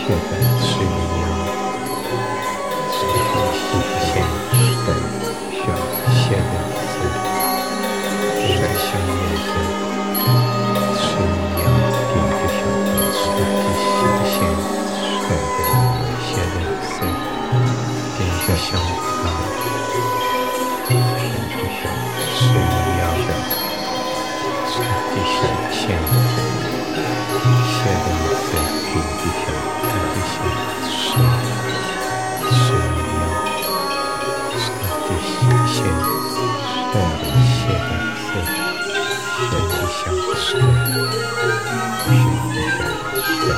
血的是一样，是现实的需要血的是人生颜色是一样，并不晓得是体现水的血的色，并不晓得并不晓是一样的，是体现血的色，并不晓体现是一样，是体现血的色，血的像是血的像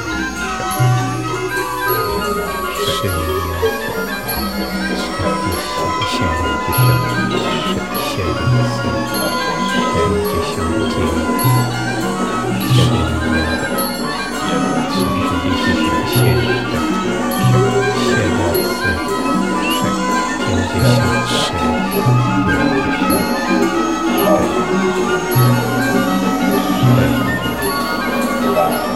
是一样的，是体现不像是血的色，血的像是一样的。是体现的血的色，并不像是水。